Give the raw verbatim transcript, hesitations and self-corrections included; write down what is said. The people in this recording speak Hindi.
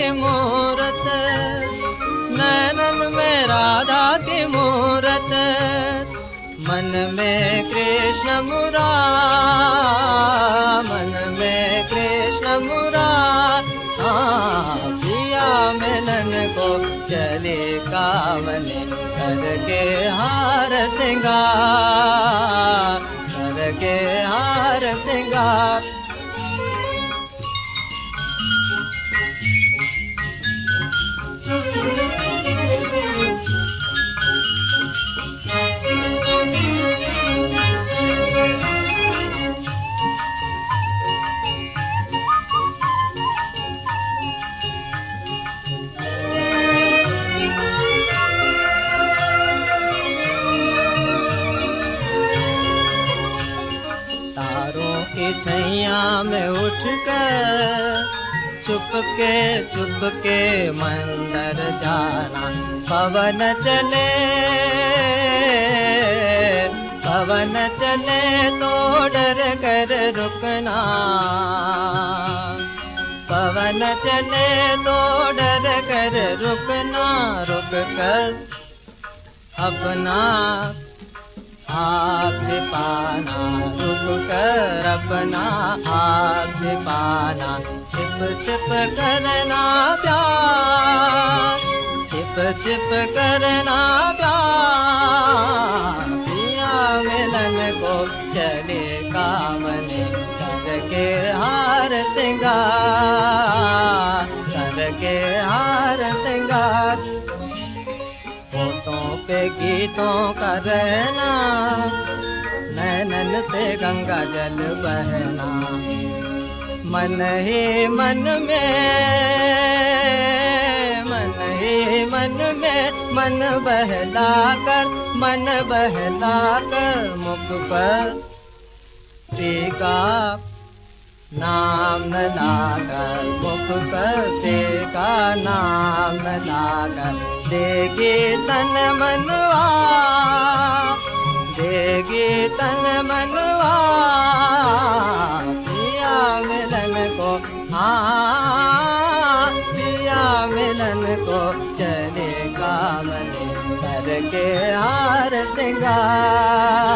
मूरत, नैनन में राधा की मूरत, मन में कृष्ण मुरार, मन में कृष्ण मुरार। हाँ, पिया मिलन को चले कामने, करके हार सिंगार, करके हार सिंगार। की छैया में उठकर चुपके चुपके मंदिर जाना, पवन चले पवन चले तो डर कर रुकना, पवन चले तो डर कर रुकना, रुक कर अपना हाथ छिपाना, रुक कर अपना हाथ छिपाना, छिप छिप करना प्यार, छिप छिप करना प्यार। पिया मिलन को चले कामने, करके हार सिंगार, करके हार सिंगार। होठों पे गीतों का रहना, नैनन से गंगा जल बहना, मन ही मन में, मन ही मन में, मन बहला कर, मन बहला कर मुख पर टीका नाम न लाकर, मुख पर तेका नाम न लाकर, देगी तन मनवा, देगी तन मनवा। पिया मिलन को, हाँ पिया मिलन को चले कामने, करके हार सिंगार।